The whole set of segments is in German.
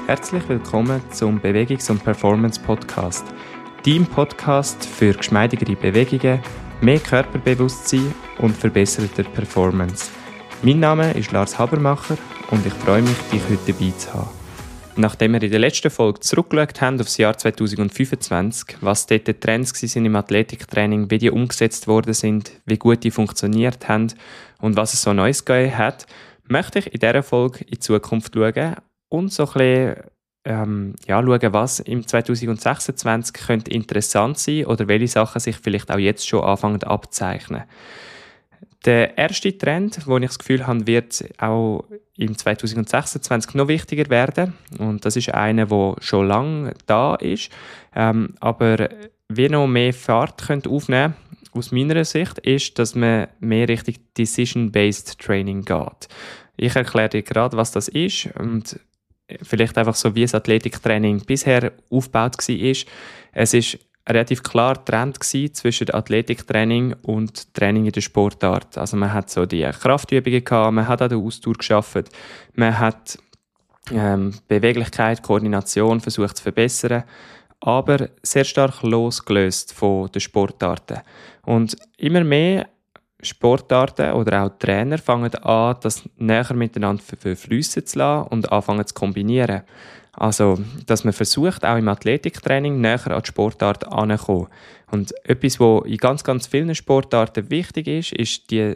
Herzlich willkommen zum Bewegungs- und Performance-Podcast. Dein Podcast für geschmeidigere Bewegungen, mehr Körperbewusstsein und verbesserte Performance. Mein Name ist Lars Habermacher und ich freue mich, dich heute dabei zu haben. Nachdem wir in der letzten Folge zurückgeschaut haben auf das Jahr 2025, was dort die Trends waren im Athletiktraining, wie die umgesetzt worden sind, wie gut die funktioniert haben und was es so Neues gegeben hat, möchte ich in dieser Folge in die Zukunft schauen und so ein bisschen schauen, was im 2026 könnte interessant sein oder welche Sachen sich vielleicht auch jetzt schon anfangen abzeichnen. Der erste Trend, den ich das Gefühl habe, wird auch im 2026 noch wichtiger werden. Und das ist einer, der schon lange da ist, aber wie noch mehr Fahrt aufnehmen könnte, aus meiner Sicht, ist, dass man mehr Richtung Decision-Based Training geht. Ich erkläre dir gerade, was das ist und vielleicht einfach so, wie das Athletiktraining bisher aufgebaut war. Es ist relativ klar Trend zwischen Athletiktraining und Training in der Sportart. Also man hat so die Kraftübungen gehabt, man hat an der Ausdauer gearbeitet, man hat Beweglichkeit, Koordination versucht zu verbessern, aber sehr stark losgelöst von den Sportarten. Und immer mehr Sportarten oder auch Trainer fangen an, das näher miteinander verfliessen zu lassen und anfangen zu kombinieren. Also, dass man versucht, auch im Athletiktraining näher an die Sportart heranzukommen. Und etwas, was in ganz, ganz vielen Sportarten wichtig ist die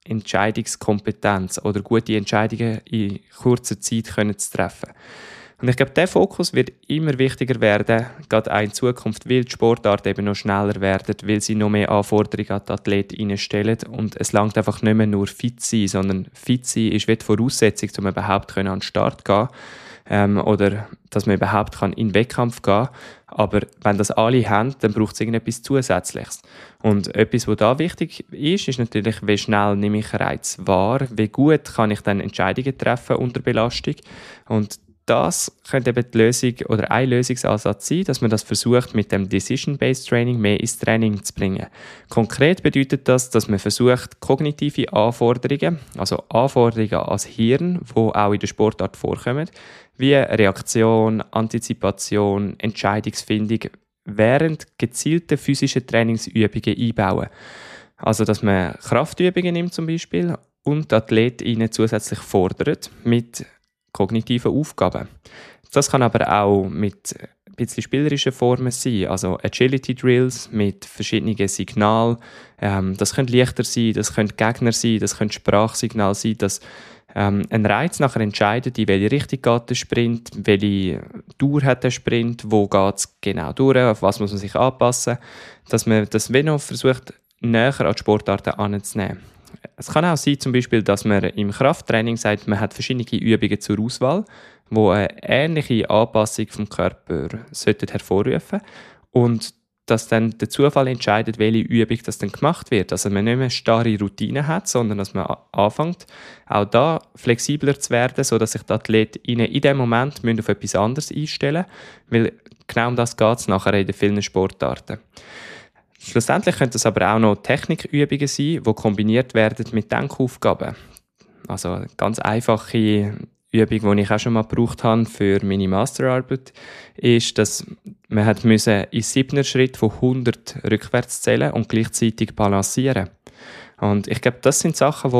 Entscheidungskompetenz oder gute Entscheidungen in kurzer Zeit zu treffen. Und ich glaube, dieser Fokus wird immer wichtiger werden, gerade auch in Zukunft, weil die Sportarten eben noch schneller werden, weil sie noch mehr Anforderungen an die Athleten stellen. Und es langt einfach nicht mehr nur fit sein, sondern fit sein ist wie die Voraussetzung, um überhaupt an den Start zu gehen. Oder dass man überhaupt in den Wettkampf gehen kann. Aber wenn das alle haben, dann braucht es irgendetwas Zusätzliches. Und etwas, was da wichtig ist, ist natürlich, wie schnell nehme ich Reiz wahr, wie gut kann ich dann Entscheidungen treffen unter Belastung. Und das könnte eben die Lösung oder ein Lösungsansatz sein, dass man das versucht, mit dem Decision-Based Training mehr ins Training zu bringen. Konkret bedeutet das, dass man versucht, kognitive Anforderungen, also Anforderungen ans Hirn, die auch in der Sportart vorkommen, wie Reaktion, Antizipation, Entscheidungsfindung, während gezielter physischer Trainingsübungen einbauen. Also, dass man Kraftübungen nimmt zum Beispiel und die Athletinnen zusätzlich fordert mit kognitiven Aufgaben. Das kann aber auch mit ein bisschen spielerischen Formen sein, also Agility Drills mit verschiedenen Signalen. Das können Lichter sein, das können Gegner sein, das können Sprachsignale sein, dass ein Reiz nachher entscheidet, in welche Richtung geht der Sprint, welche Dauer hat der Sprint, wo geht es genau durch, auf was muss man sich anpassen, dass man das Veno versucht, näher an die Sportarten anzunehmen. Es kann auch sein, zum Beispiel, dass man im Krafttraining sagt, man hat verschiedene Übungen zur Auswahl, die eine ähnliche Anpassung vom Körper hervorrufen und dass dann der Zufall entscheidet, welche Übung das dann gemacht wird. Also man nicht mehr starre Routinen hat, sondern dass man anfängt, auch da flexibler zu werden, sodass sich die Athletinnen in dem Moment auf etwas anderes einstellen müssen, weil genau um das geht es nachher in den vielen Sportarten. Schlussendlich können es aber auch noch Technikübungen sein, die kombiniert werden mit Denkaufgaben. Also eine ganz einfache Übung, die ich auch schon mal gebraucht habe für meine Masterarbeit, ist, dass man in 7 Schritt von 100 rückwärts zählen und gleichzeitig balancieren. Und ich glaube, das sind Sachen,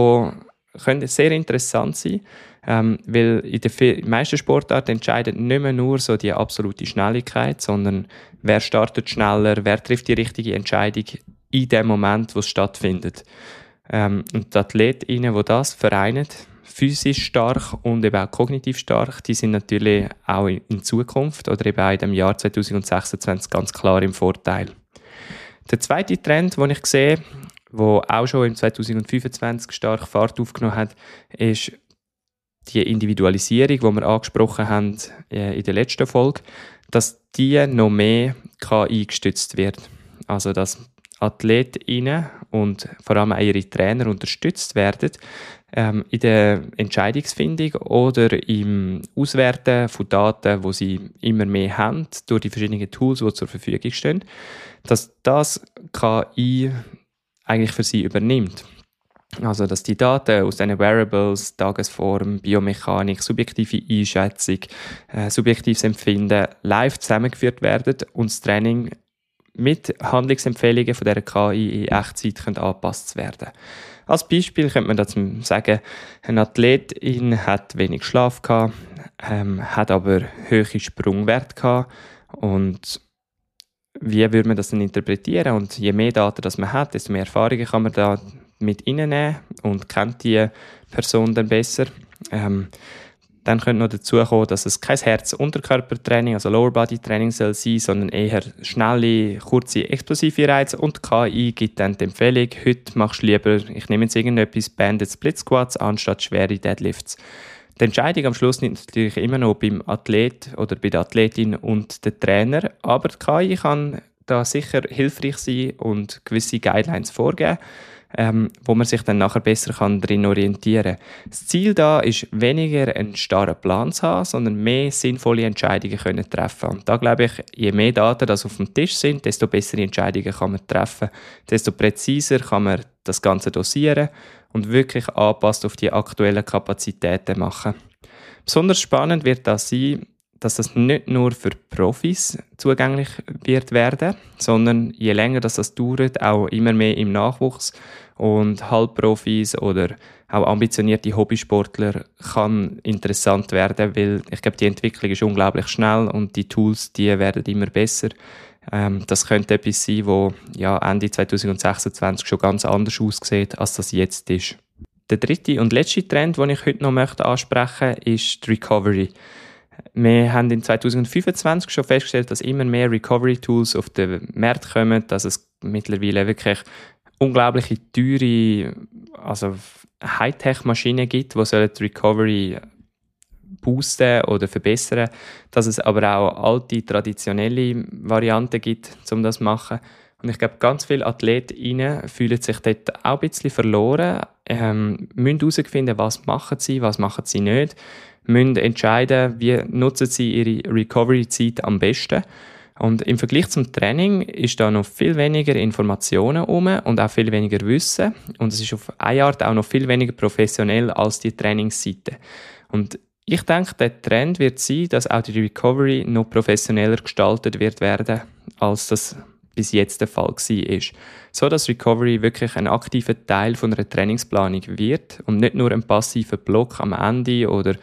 die sehr interessant sein können, weil in den meisten Sportarten entscheidet nicht mehr nur so die absolute Schnelligkeit, sondern wer startet schneller, wer trifft die richtige Entscheidung in dem Moment, wo es stattfindet. Und die Athletinnen, die das vereinen, physisch stark und eben auch kognitiv stark, die sind natürlich auch in Zukunft oder eben auch in dem Jahr 2026 ganz klar im Vorteil. Der zweite Trend, den ich sehe, der auch schon im 2025 stark Fahrt aufgenommen hat, ist die Individualisierung, die wir angesprochen haben in der letzten Folge, dass die noch mehr KI gestützt wird. Also dass Athletinnen und vor allem auch ihre Trainer unterstützt werden in der Entscheidungsfindung oder im Auswerten von Daten, die sie immer mehr haben, durch die verschiedenen Tools, die zur Verfügung stehen, dass das KI eigentlich für sie übernimmt. Also, dass die Daten aus diesen Wearables, Tagesform, Biomechanik, subjektive Einschätzung, subjektives Empfinden live zusammengeführt werden und das Training mit Handlungsempfehlungen von dieser KI in Echtzeit angepasst werden. Als Beispiel könnte man dazu sagen, ein Athletin hat wenig Schlaf gehabt, hat aber hohe Sprungwerte gehabt und wie würde man das dann interpretieren? Und je mehr Daten das man hat, desto mehr Erfahrungen kann man da mit reinnehmen und kennt die Person dann besser. Dann könnte noch dazu kommen, dass es kein Herz-Unterkörpertraining, also Lower-Body-Training soll sein, sondern eher schnelle, kurze, explosive Reize. Und die KI gibt dann die Empfehlung, heute machst du lieber, ich nehme jetzt irgendetwas, Banded Split Squats anstatt schwere Deadlifts. Die Entscheidung am Schluss liegt natürlich immer noch beim Athlet oder bei der Athletin und dem Trainer, aber die KI kann da sicher hilfreich sein und gewisse Guidelines vorgeben, wo man sich dann nachher besser darin orientieren kann. Das Ziel da ist weniger einen starren Plan zu haben, sondern mehr sinnvolle Entscheidungen können treffen. Und da glaube ich, je mehr Daten das auf dem Tisch sind, desto bessere Entscheidungen kann man treffen, desto präziser kann man das Ganze dosieren und wirklich angepasst auf die aktuellen Kapazitäten machen. Besonders spannend wird das sein, dass das nicht nur für Profis zugänglich wird werden, sondern je länger das dauert, auch immer mehr im Nachwuchs und Halbprofis oder auch ambitionierte Hobbysportler kann interessant werden, weil ich glaube, die Entwicklung ist unglaublich schnell und die Tools, die werden immer besser. Das könnte etwas sein, wo Ende 2026 schon ganz anders aussieht, als das jetzt ist. Der dritte und letzte Trend, den ich heute noch ansprechen möchte, ist die Recovery. Wir haben in 2025 schon festgestellt, dass immer mehr Recovery-Tools auf den Markt kommen, dass es mittlerweile wirklich unglaubliche teure, also Hightech-Maschinen gibt, die die Recovery boosten oder verbessern, dass es aber auch alte, traditionelle Varianten gibt, um das zu machen. Und ich glaube, ganz viele AthletInnen fühlen sich dort auch ein bisschen verloren, müssen herausfinden, was machen sie nicht, müssen entscheiden, wie nutzen sie ihre Recovery-Zeit am besten. Und im Vergleich zum Training ist da noch viel weniger Informationen und auch viel weniger Wissen. Und es ist auf eine Art auch noch viel weniger professionell als die Trainingsseite. Und ich denke, der Trend wird sein, dass auch die Recovery noch professioneller gestaltet wird werden, als das bis jetzt der Fall war. So dass Recovery wirklich ein aktiver Teil von einer Trainingsplanung wird und nicht nur ein passiver Block am Ende oder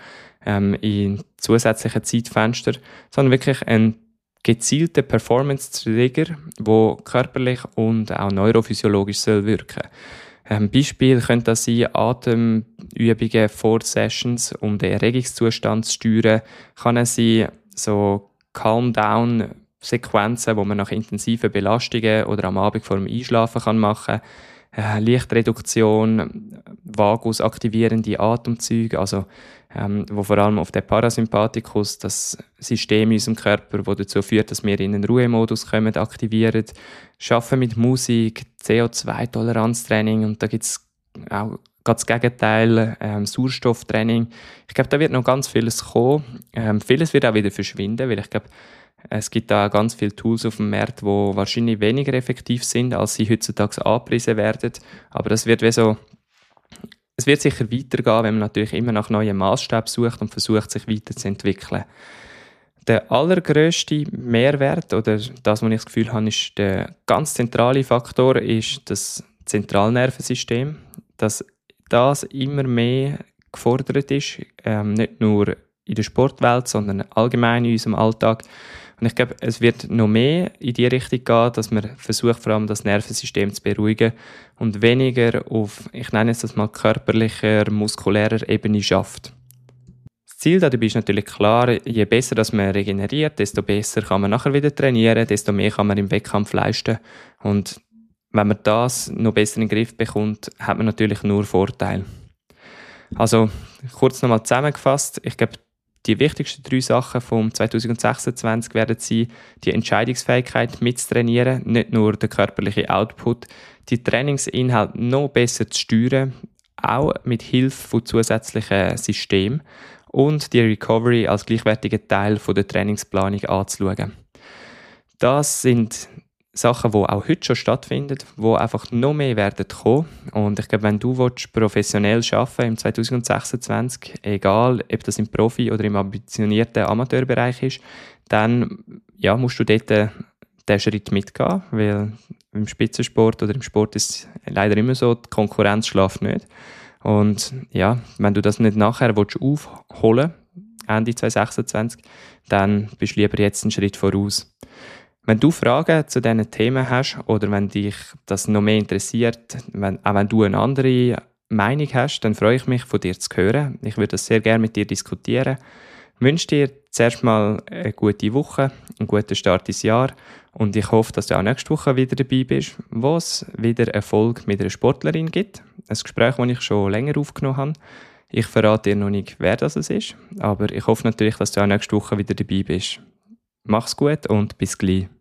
in zusätzlichen Zeitfenster, sondern wirklich ein gezielter Performance-Trigger, der körperlich und auch neurophysiologisch wirken soll. Beispiel könnte das sein, Atemübungen vor Sessions, um den Erregungszustand zu steuern. Kann es sein, so Calm-Down-Sequenzen, die man nach intensiven Belastungen oder am Abend vor dem Einschlafen machen kann. Lichtreduktion, vagusaktivierende Atemzüge, also wo vor allem auf den Parasympathikus, das System in unserem Körper, das dazu führt, dass wir in einen Ruhemodus kommen, aktivieren. Arbeiten mit Musik, CO2-Toleranztraining und da gibt es auch ganz das Gegenteil, Sauerstofftraining. Ich glaube, da wird noch ganz vieles kommen. Vieles wird auch wieder verschwinden, weil ich glaube, es gibt da ganz viele Tools auf dem Markt, die wahrscheinlich weniger effektiv sind, als sie heutzutage angepriesen werden. Aber das wird es wird sicher weitergehen, wenn man natürlich immer nach neuen Maßstäben sucht und versucht, sich weiterzuentwickeln. Der allergrösste Mehrwert, oder das, was ich das Gefühl habe, ist der ganz zentrale Faktor, ist das Zentralnervensystem, dass das immer mehr gefordert ist, nicht nur in der Sportwelt, sondern allgemein in unserem Alltag. Und ich glaube, es wird noch mehr in die Richtung gehen, dass man versucht, vor allem das Nervensystem zu beruhigen und weniger auf, ich nenne es das mal, körperlicher, muskulärer Ebene schafft. Das Ziel dabei ist natürlich klar, je besser dass man regeneriert, desto besser kann man nachher wieder trainieren, desto mehr kann man im Wettkampf leisten. Und wenn man das noch besser in den Griff bekommt, hat man natürlich nur Vorteile. Also, kurz nochmal zusammengefasst, ich glaube, die wichtigsten 3 Sachen vom 2026 werden sein, die Entscheidungsfähigkeit mitzutrainieren, nicht nur der körperliche Output, die Trainingsinhalte noch besser zu steuern, auch mit Hilfe von zusätzlichen Systemen und die Recovery als gleichwertigen Teil von der Trainingsplanung anzuschauen. Das sind Sachen, die auch heute schon stattfinden, die einfach noch mehr werden kommen. Und ich glaube, wenn du professionell arbeiten im 2026, egal ob das im Profi- oder im ambitionierten Amateurbereich ist, dann musst du dort den Schritt mitgehen, weil im Spitzensport oder im Sport ist es leider immer so, die Konkurrenz schläft nicht. Und ja, wenn du das nicht nachher aufholen willst, Ende 2026, dann bist du lieber jetzt einen Schritt voraus. Wenn du Fragen zu diesen Themen hast oder wenn dich das noch mehr interessiert, auch wenn du eine andere Meinung hast, dann freue ich mich, von dir zu hören. Ich würde das sehr gerne mit dir diskutieren. Ich wünsche dir zuerst mal eine gute Woche, einen guten Start ins Jahr und ich hoffe, dass du auch nächste Woche wieder dabei bist, wo es wieder Erfolg mit einer Sportlerin gibt. Ein Gespräch, das ich schon länger aufgenommen habe. Ich verrate dir noch nicht, wer das ist, aber ich hoffe natürlich, dass du auch nächste Woche wieder dabei bist. Mach's gut und bis gleich.